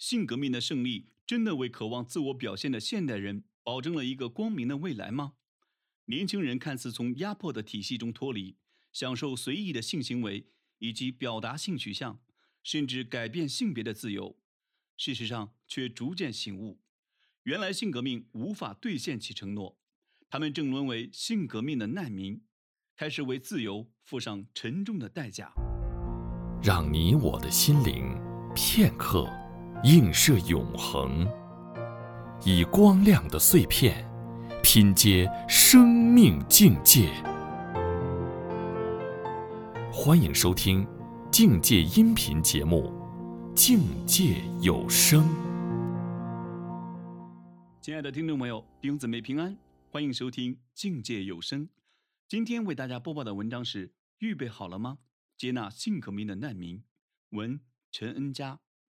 性革命的胜利真的为渴望自我表现的现代人保证了一个光明的未来吗？年轻人看似从压迫的体系中脱离，享受随意的性行为以及表达性取向，甚至改变性别的自由，事实上却逐渐醒悟，原来性革命无法兑现其承诺，他们正沦为性革命的难民，开始为自由付上沉重的代价。 让你我的心灵片刻映射永恒，以光亮的碎片拼接生命境界。欢迎收听境界音频节目《境界有声》。 亲爱的听众朋友，弟兄姊妹平安，欢迎收听境界有声。今天为大家播报的文章是：预备好了吗？接纳性革命的难民。文陈恩佳。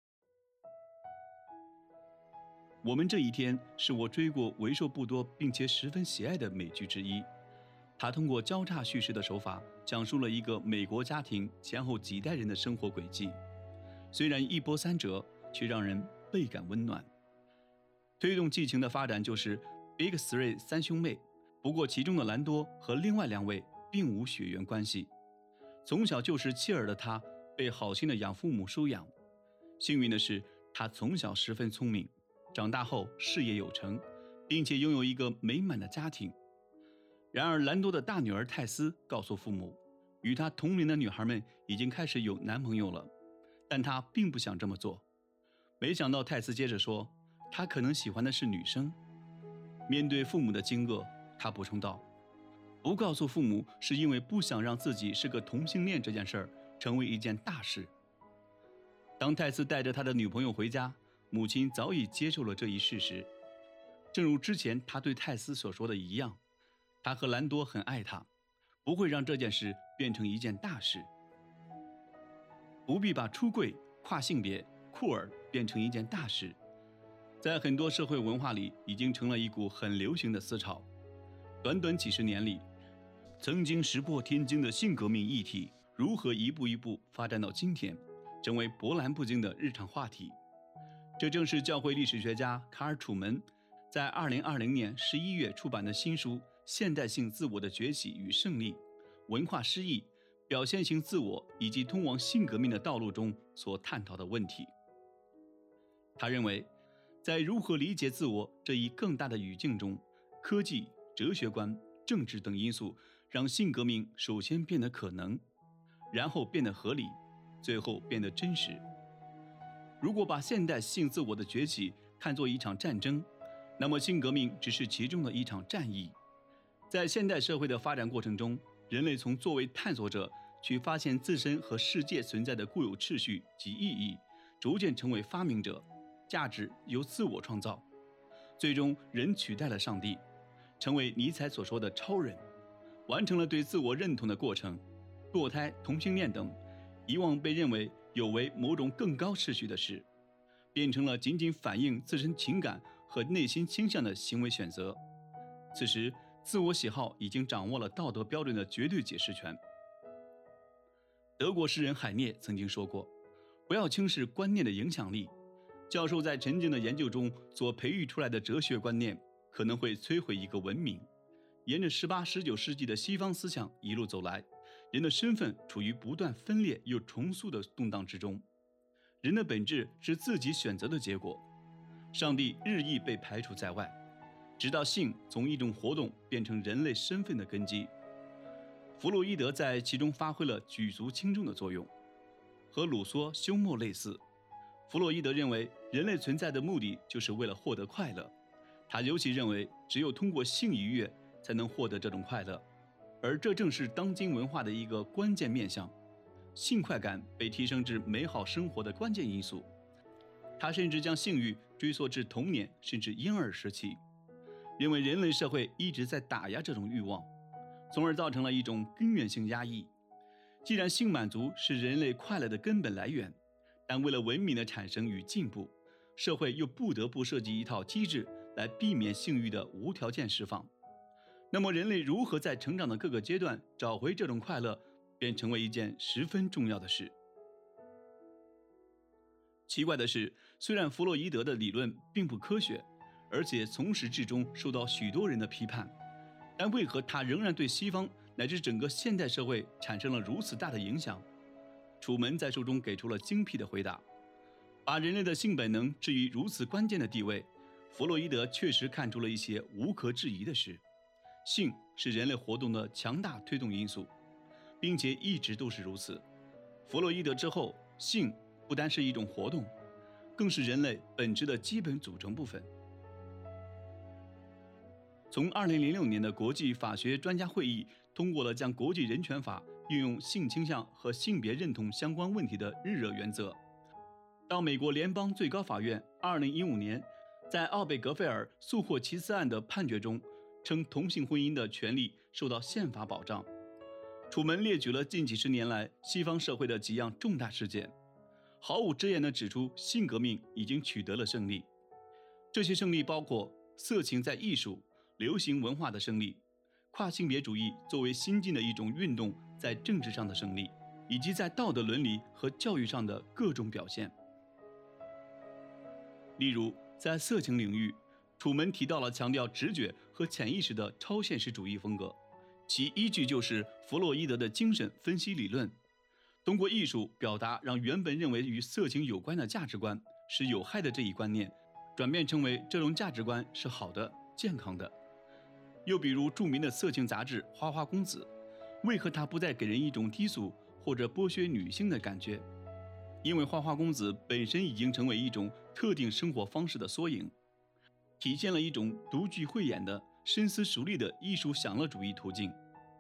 我们这一天是我追过为数不多并且十分喜爱的美剧之一。它通过交叉叙事的手法，讲述了一个美国家庭前后几代人的生活轨迹。虽然一波三折，却让人倍感温暖。推动剧情的发展就是 Big Three 三兄妹，不过其中的兰多和另外两位并无血缘关系。从小就是弃儿的他，被好心的养父母收养。幸运的是，他从小十分聪明，长大后事业有成，并且拥有一个美满的家庭。然而兰多的大女儿泰斯告诉父母，与她同龄的女孩们已经开始有男朋友了，但她并不想这么做。没想到泰斯接着说，她可能喜欢的是女生。面对父母的惊愕，她补充道，不告诉父母是因为不想让自己是个同性恋这件事儿成为一件大事。当泰斯带着他的女朋友回家，母亲早已接受了这一事实。正如之前他对泰斯所说的一样，他和兰多很爱他，不会让这件事变成一件大事。不必把出柜、跨性别、酷儿变成一件大事，在很多社会文化里已经成了一股很流行的思潮。短短几十年里，曾经石破天惊的性革命议题，如何一步一步发展到今天，成为波澜不惊的日常话题。这正是教会历史学家卡尔·楚门在2020年11月出版的新书《现代性自我的崛起与胜利：文化失意、表现型自我以及通往性革命的道路》中所探讨的问题。他认为，在如何理解自我这一更大的语境中，科技、哲学观、政治等因素让性革命首先变得可能，然后变得合理，最后变得真实。如果把现代性自我的崛起看作一场战争，那么性革命只是其中的一场战役。在现代社会的发展过程中，人类从作为探索者去发现自身和世界存在的固有秩序及意义，逐渐成为发明者，价值由自我创造。最终，人取代了上帝，成为尼采所说的超人，完成了对自我认同的过程。堕胎、同性恋等以往被认为有违某种更高秩序的事，变成了仅仅反映自身情感和内心倾向的行为选择。此时，自我喜好已经掌握了道德标准的绝对解释权。德国诗人海涅曾经说过，不要轻视观念的影响力。教授在沉静的研究中所培育出来的哲学观念，可能会摧毁一个文明。沿着18、19世纪的西方思想一路走来，人的身份处于不断分裂又重塑的动荡之中。人的本质是自己选择的结果，上帝日益被排除在外，直到性从一种活动变成人类身份的根基。弗洛伊德在其中发挥了举足轻重的作用，和鲁梭、休谟类似。弗洛伊德认为人类存在的目的就是为了获得快乐，他尤其认为只有通过性愉悦才能获得这种快乐，而这正是当今文化的一个关键面向。性快感被提升至美好生活的关键因素，他甚至将性欲追溯至童年甚至婴儿时期，认为人类社会一直在打压这种欲望，从而造成了一种根源性压抑。既然性满足是人类快乐的根本来源，但为了文明的产生与进步，社会又不得不设计一套机制来避免性欲的无条件释放。那么人类如何在成长的各个阶段找回这种快乐，便成为一件十分重要的事。 奇怪的是，虽然弗洛伊德的理论并不科学，而且从始至终受到许多人的批判，但为何他仍然对西方乃至整个现代社会产生了如此大的影响？楚门在书中给出了精辟的回答，把人类的性本能置于如此关键的地位。弗洛伊德确实看出了一些无可置疑的事：性是人类活动的强大推动因素，并且一直都是如此。弗洛伊德之后，性不单是一种活动，更是人类本质的基本组成部分。从2006年的国际法学专家会议通过了将国际人权法运用性倾向和性别认同相关问题的日热原则，到美国联邦最高法院2015年在奥贝格菲尔诉霍奇斯案的判决中称同性婚姻的权利受到宪法保障。楚门列举了近几十年来西方社会的几样重大事件，毫无遮掩地指出性革命已经取得了胜利。这些胜利包括色情在艺术、流行文化的胜利，跨性别主义作为新进的一种运动在政治上的胜利，以及在道德伦理和教育上的各种表现。例如，在色情领域，楚门提到了强调直觉和潜意识的超现实主义风格，其依据就是弗洛伊德的精神分析理论，通过艺术表达让原本认为与色情有关的价值观是有害的这一观念转变成为这种价值观是好的、健康的。又比如著名的色情杂志《花花公子》，为何它不再给人一种低俗或者剥削女性的感觉？因为花花公子本身已经成为一种特定生活方式的缩影，体现了一种独具慧眼的深思熟虑的艺术享乐主义途径。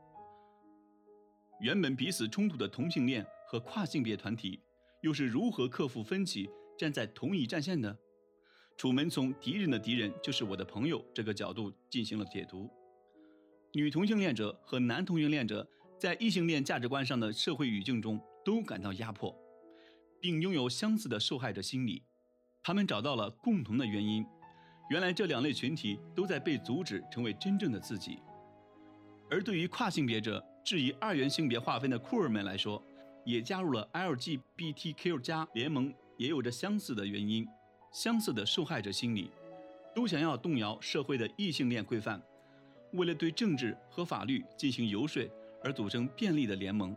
原本彼此冲突的同性恋和跨性别团体又是如何克服分歧，站在同一战线的？楚门从敌人的敌人就是我的朋友这个角度进行了解读。女同性恋者和男同性恋者在异性恋价值观上的社会语境中都感到压迫，并拥有相似的受害者心理。他们找到了共同的原因，原来这两类群体都在被阻止成为真正的自己。而对于跨性别者质疑二元性别划分的酷儿们来说，也加入了 LGBTQ+ 联盟，也有着相似的原因，相似的受害者心理，都想要动摇社会的异性恋规范，为了对政治和法律进行游说而组成便利的联盟。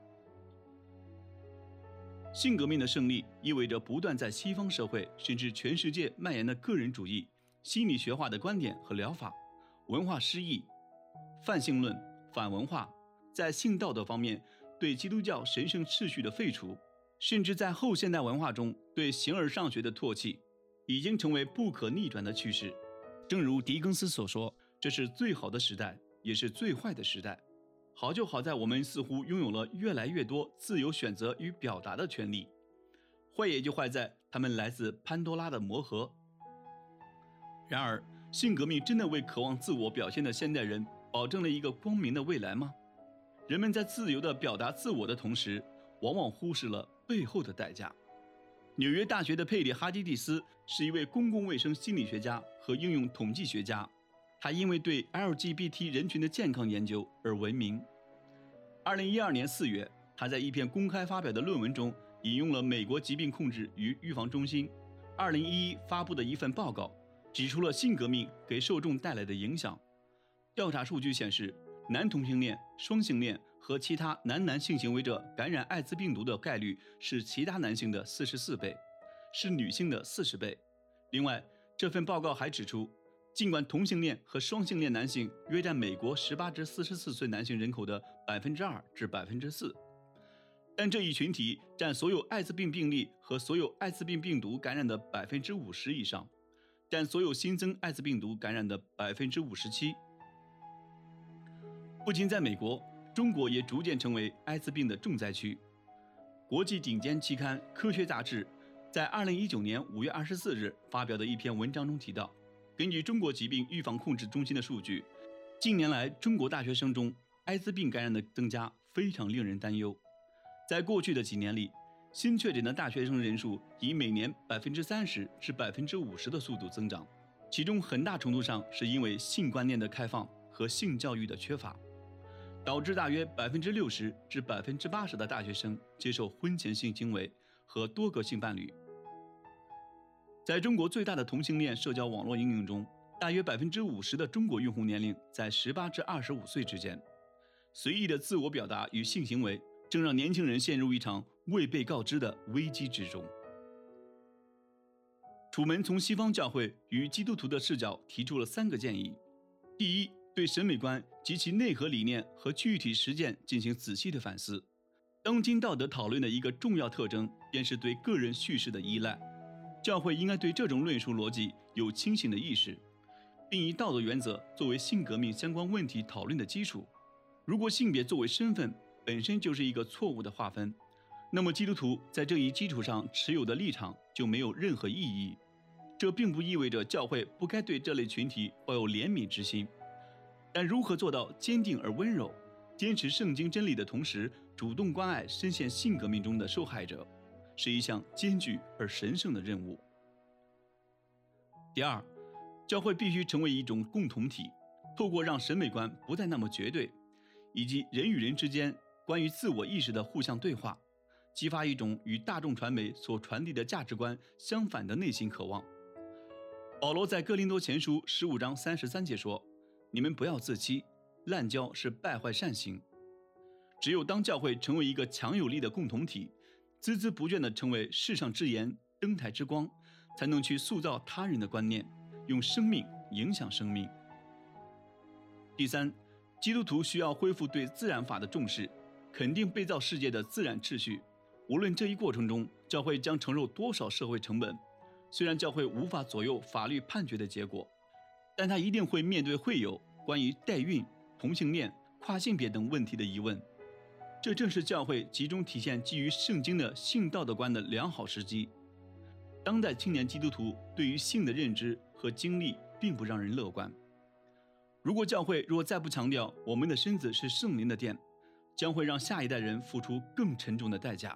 性革命的胜利意味着不断在西方社会甚至全世界蔓延的个人主义、心理学化的观点和疗法、文化失忆、泛性论、反文化，在性道德方面对基督教神圣秩序的废除，甚至在后现代文化中对形而上学的唾弃，已经成为不可逆转的趋势。正如狄更斯所说，这是最好的时代，也是最坏的时代。好就好在我们似乎拥有了越来越多自由选择与表达的权利，坏也就坏在他们来自潘多拉的魔盒。然而，性革命真的为渴望自我表现的现代人保证了一个光明的未来吗？人们在自由地表达自我的同时，往往忽视了背后的代价。纽约大学的佩里·哈基蒂斯是一位公共卫生心理学家和应用统计学家，他因为对 LGBT 人群的健康研究而闻名。2012年4月，他在一篇公开发表的论文中引用了美国疾病控制与预防中心2011发布的一份报告，指出了性革命给受众带来的影响。调查数据显示，男同性恋、双性恋和其他男性行为者感染艾滋病毒的概率是其他男性的44倍，是女性的40倍。另外，这份报告还指出，尽管同性恋和双性恋男性约占美国18至44岁男性人口的2%至4%，但这一群体占所有艾滋病病例和所有艾滋病病毒感染的50%以上，占所有新增艾滋病毒感染的57%。不仅在美国，中国也逐渐成为艾滋病的重灾区。国际顶尖期刊《科学》杂志在2019年5月24日发表的一篇文章中提到，根据中国疾病预防控制中心的数据，近年来中国大学生中艾滋病感染的增加非常令人担忧。在过去的几年里，新确诊的大学生人数以每年30%至50%的速度增长，其中很大程度上是因为性观念的开放和性教育的缺乏，导致大约60%至80%的大学生接受婚前性行为和多个性伴侣。 在中国最大的同性恋社交网络应用中，大约50%的中国用户年龄在18至25岁之间。随意的自我表达与性行为正让年轻人陷入一场未被告知的危机之中。楚门从西方教会与基督徒的视角提出了3个建议：第一，对审美观及其内核理念和具体实践进行仔细的反思。当今道德讨论的一个重要特征便是对个人叙事的依赖，教会应该对这种论述逻辑有清醒的意识，并以道德原则作为性革命相关问题讨论的基础。如果性别作为身份本身就是一个错误的划分，那么基督徒在这一基础上持有的立场就没有任何意义。这并不意味着教会不该对这类群体抱有怜悯之心，但如何做到坚定而温柔，坚持圣经真理的同时主动关爱深陷性革命中的受害者，是一项艰巨而神圣的任务。第二，教会必须成为一种共同体，透过让审美观不再那么绝对，以及人与人之间关于自我意识的互相对话，激发一种与大众传媒所传递的价值观相反的内心渴望。保罗在哥林多前书15章33节说：“你们不要自欺，滥交是败坏善行。”只有当教会成为一个强有力的共同体，孜孜不倦地成为世上之盐、灯台之光，才能去塑造他人的观念，用生命影响生命。第三，基督徒需要恢复对自然法的重视，肯定被造世界的自然秩序。无论这一过程中教会将承受多少社会成本，虽然教会无法左右法律判决的结果，但他一定会面对会有关于代孕、同性恋、跨性别等问题的疑问。这正是教会集中体现基于圣经的性道德观的良好时机。当代青年基督徒对于性的认知和经历并不让人乐观。如果教会若再不强调我们的身子是圣灵的殿，将会让下一代人付出更沉重的代价。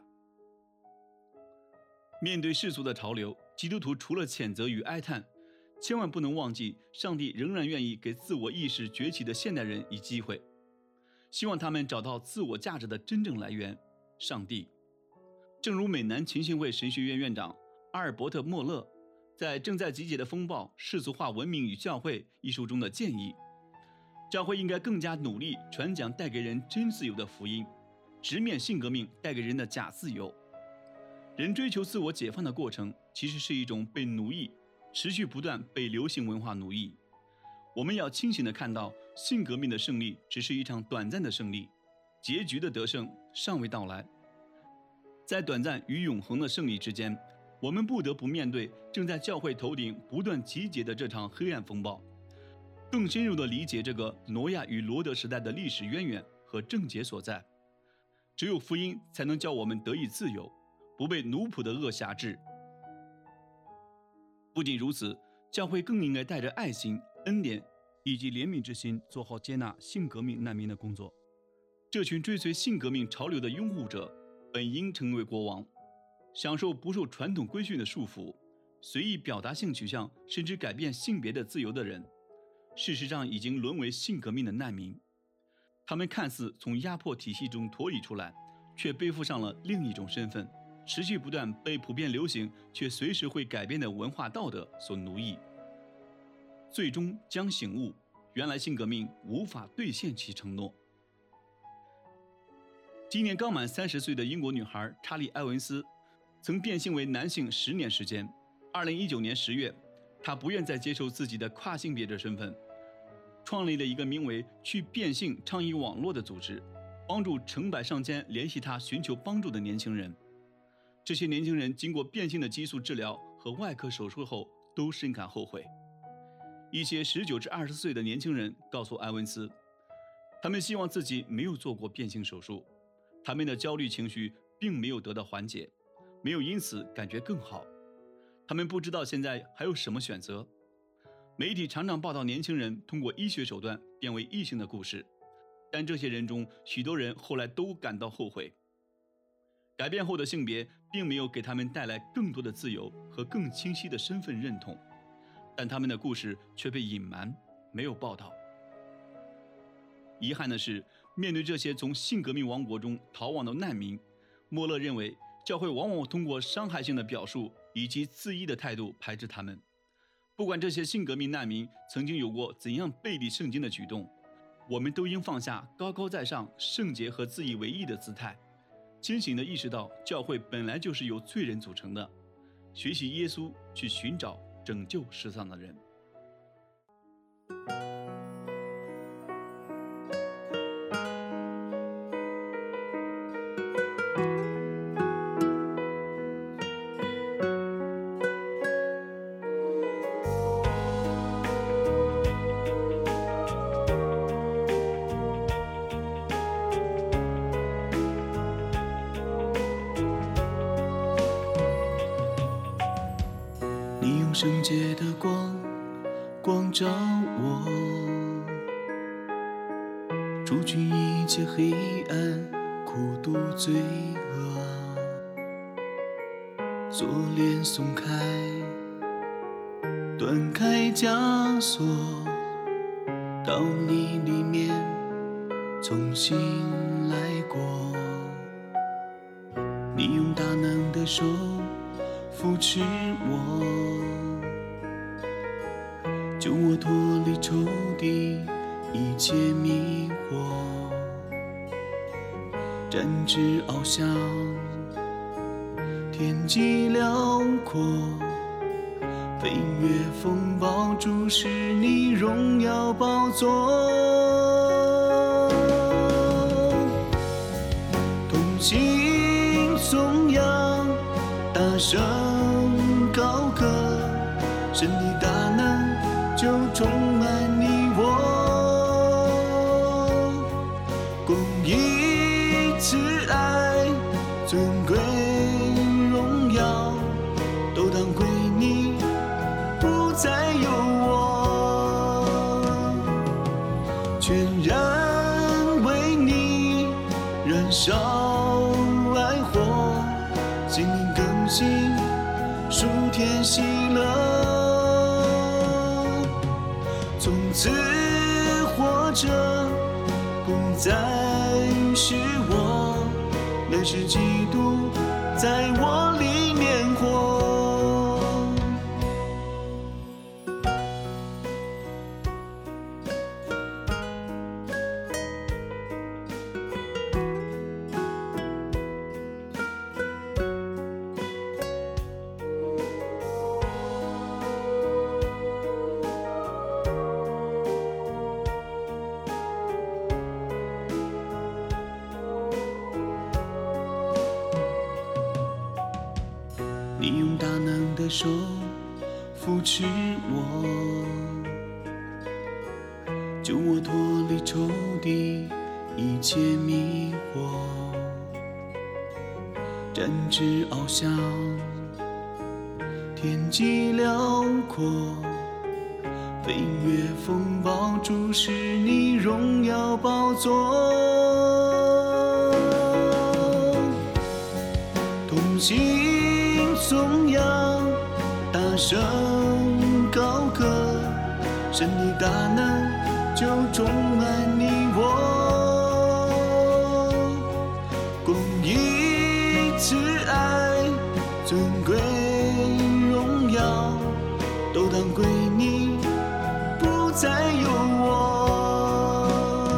面对世俗的潮流，基督徒除了谴责与哀叹，千万不能忘记上帝仍然愿意给自我意识崛起的现代人以机会，希望他们找到自我价值的真正来源——上帝。正如美南浸信会神学院院长阿尔伯特·莫勒在《正在集结的风暴：世俗化文明与教会》一书中的建议，教会应该更加努力传讲带给人真自由的福音，直面性革命带给人的假自由。人追求自我解放的过程，其实是一种被奴役，持续不断被流行文化奴役。我们要清醒地看到，性革命的胜利只是一场短暂的胜利，结局的得胜尚未到来。在短暂与永恒的胜利之间，我们不得不面对正在教会头顶不断集结的这场黑暗风暴，更深入地理解这个挪亚与罗德时代的历史渊源和症结所在。只有福音才能叫我们得以自由，不被奴仆的恶辖制。不仅如此，教会更应该带着爱心、恩典以及怜悯之心，做好接纳性革命难民的工作。这群追随性革命潮流的拥护者，本应成为国王，享受不受传统规训的束缚，随意表达性取向甚至改变性别的自由的人，事实上已经沦为性革命的难民。他们看似从压迫体系中脱离出来，却背负上了另一种身份，持续不断被普遍流行却随时会改变的文化道德所奴役，最终将醒悟，原来性革命无法兑现其承诺。今年刚满30岁的英国女孩查理·埃文斯曾变性为男性10年时间。2019年10月，她不愿再接受自己的跨性别者身份，创立了一个名为“去变性倡议网络”的组织，帮助成百上千联系她寻求帮助的年轻人。这些年轻人经过变性的激素治疗和外科手术后，都深感后悔。一些19至20岁的年轻人告诉埃文斯，他们希望自己没有做过变性手术，他们的焦虑情绪并没有得到缓解，没有因此感觉更好。他们不知道现在还有什么选择。媒体常常报道年轻人通过医学手段变为异性的故事，但这些人中许多人后来都感到后悔。改变后的性别并没有给他们带来更多的自由和更清晰的身份认同，但他们的故事却被隐瞒，没有报道。遗憾的是，面对这些从性革命王国中逃亡的难民，莫勒认为教会往往通过伤害性的表述以及恣意的态度排斥他们。不管这些新革命难民曾经有过怎样背离圣经的举动，我们都应放下高高在上、圣洁和自以为意的姿态，清醒地意识到教会本来就是由罪人组成的，学习耶稣去寻找拯救失丧的人。 你用圣洁的光照我，除去一切黑暗、苦毒、罪恶，锁链松开，断开枷锁，到你里面重新来过。你用大能的手扶持我，救我脱离仇敌一切迷惑，展翅翱翔，天际辽阔，飞越风暴，注视你荣耀宝座，同心颂扬，大声高歌，神的大能就充满你我，公义慈爱尊贵荣耀都当归你，不再有我，全然为你燃烧爱火，心灵更新，属天喜乐，从此活着不再是我，乃是基督在我里面活。你用大能的手扶持我，救我脱离仇敌一切迷惑，展翅翱翔，天际辽阔，飞越风暴，注视你荣耀宝座，同心颂扬，大声高歌，神的大能就充满你我，公义慈爱尊贵荣耀都当归你，不再有我，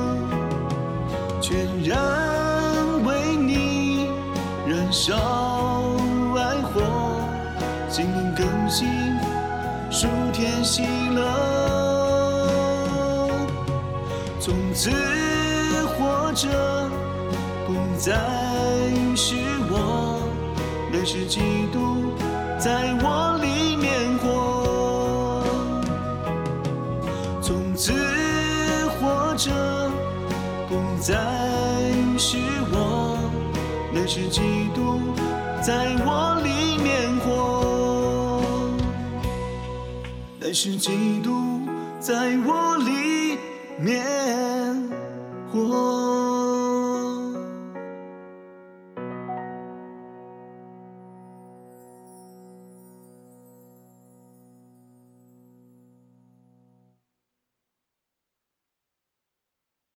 全然为你燃烧爱火，心灵更新，属天喜乐，从此活着不再是我，乃是基督在我里面活，从此活着不再是我，乃是基督在我里面活，乃是基督在我里面活。